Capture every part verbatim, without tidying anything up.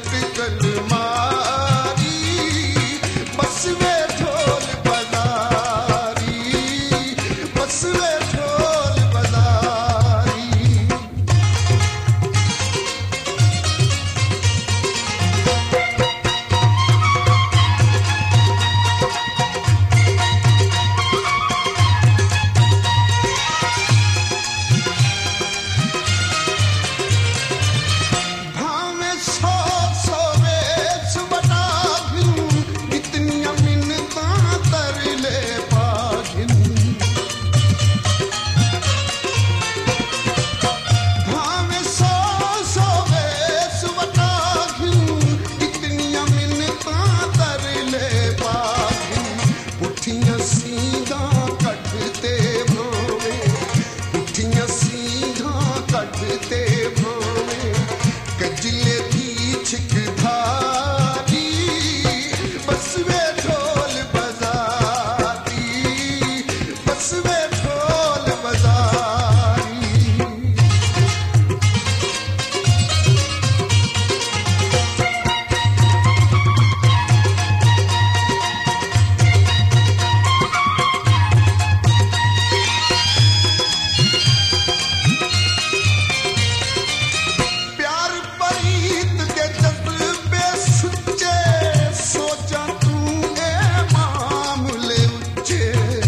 खटकल मारी, बस वे ढोल बजारी, बस वे ढोल बजारी। भावे सौ सौ वेश बटा भिन, इतनियां मिन्नतां तर ले पागिन। भावे सौ सौ वेश बटा भिन, इतनियां मिन्नतां तर ले पागिन। पुठियां सीधां कटते भावे, पुठियां सीधां कटते भावे, कजले की छिक धारी, बस वे ढोल बजारी, बस वे ढोल बजारी। प्यार परीत के जज्बे सुच्चे, सोचा तू ए मामले उच्चे।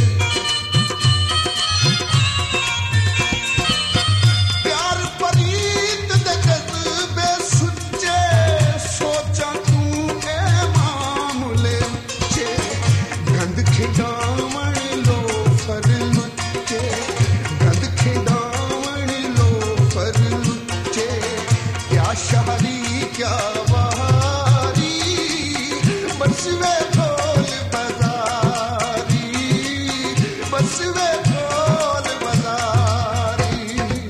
प्यार परीत के जज्बे सुच्चे, सोचा तू ए मामले उच्चे। गंद खिडावण लो फर लुच्चे, गंद खिडावण लो फर लुच्चे। क्या शादी क्या बहारी, बस वे ढोल बजारी, बस वे ढोल बजारी।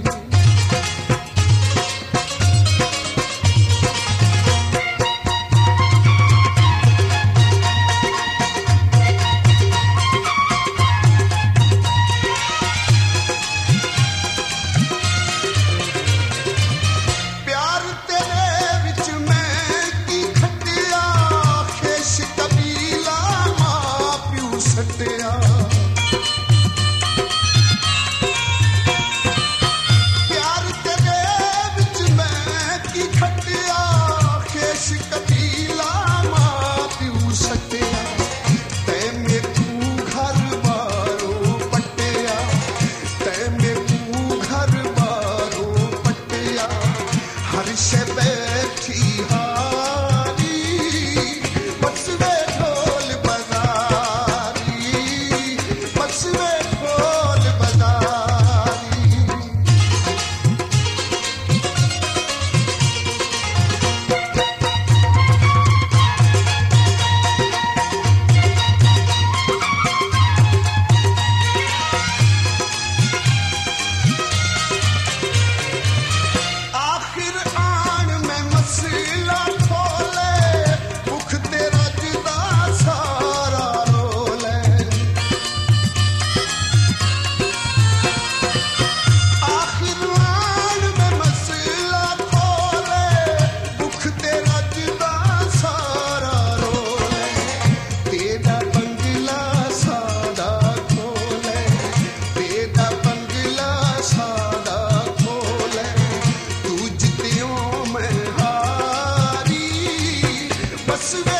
प्यार तेरे विच मैं की खटिया, खेश कबीला मां प्यू सटिया। प्यार तेरे विच मैं की खटिया, खेश कबीला मां प्यू सटिया। तै मैनू घर बारों पटिया, तै मैनू घर बारों पटिया। हर शे बैठी हारी, बस वे ढोल बजारी, बस वे ढोल बजारी। आखिर आन में मसला खोले, भुख तेरा जुदा सारा रोले। आखिर आन में मसला खोले, भुख तेरा जुदा सारा रोले। तेरा बंगला सादा खोले, तेरा बंगला सादा खोले। तू जितियों में हारी, बस वे